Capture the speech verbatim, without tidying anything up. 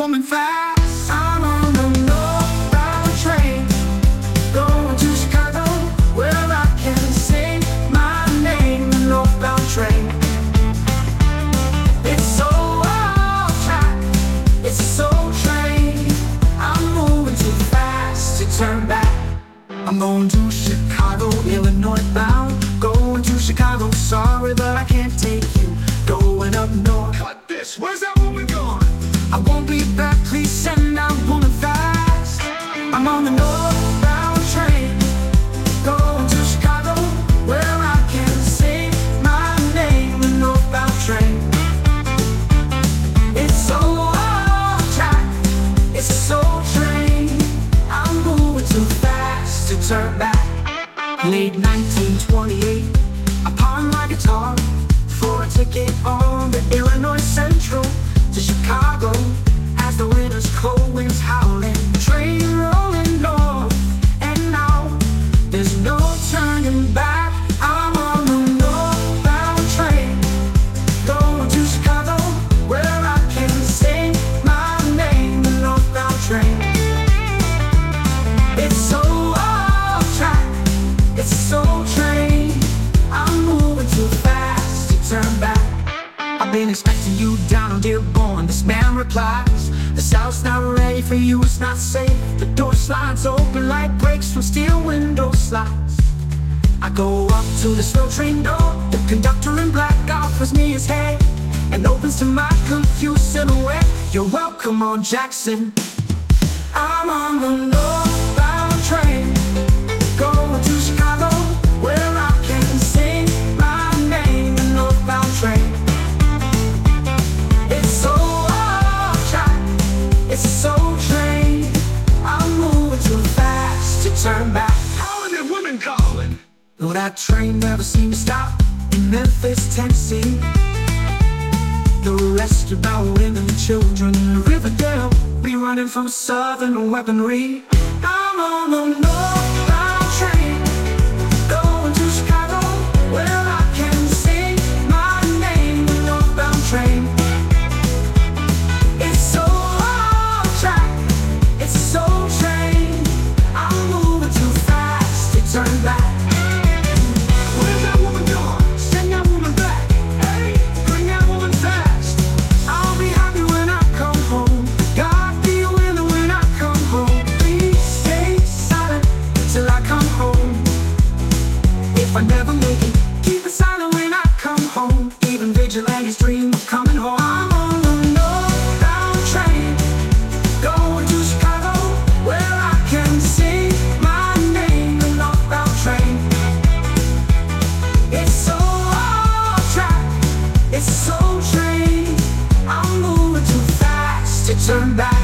woman fast. I'm on the northbound train, going to Chicago, where I can say my name. The northbound train, it's so off track, it's a soul train. I'm moving too fast to turn back. I'm going to Chicago, Illinois bound. Going to Chicago, sorry but I can't take you. Going up north. Cut this, where's that woman gone? I won't be back, please send that woman fast. I'm on the northbound train, going to Chicago, where I can say my name. The northbound train, it's so off track, it's a soul train. I'm moving too fast to turn back. Late nineteen twenty-eight, I pawned my guitar for a ticket on the Illinois Central to Chicago. As the winter's cold winds howling, train rolling north, and now there's no turning back. I'm on the northbound train, going to Chicago, where I can say my name. The northbound train, it's so off track, it's a soul train. I'm moving too fast to turn back. I've been expecting you down on Dearborn. This man replies, the South's not ready for you, it's not safe. The door slides open like brakes from steel window slides. I go up to the slow train door. The conductor in black offers me his hand and opens to my confused silhouette. You're welcome on Jackson. I'm on the northbound train, going to Chicago, where I can say my name. The northbound train, it's so off track, it's a soul train. I'm moving too fast to turn back. How are the women calling? No, that train never seemed to stop in Memphis, Tennessee. The rest about women and children in Riverdale be running from southern weaponry. I'm on the northbound train, going to Chicago, where I can say my name. The northbound train, it's so off track, it's a soul train. I'm moving too fast to turn back. Where's that woman gone? Send that woman back. Hey, bring that woman fast. I'll be happy when I come home. God be with me when I come home. Please stay silent till I come home. If I never make it, keep it silent when I come home. Even vigilantes dream of coming home. I'm on the northbound train, going to Chicago, where I can say my name. The northbound train, it's so off track, it's a soul train. I'm moving too fast to turn back.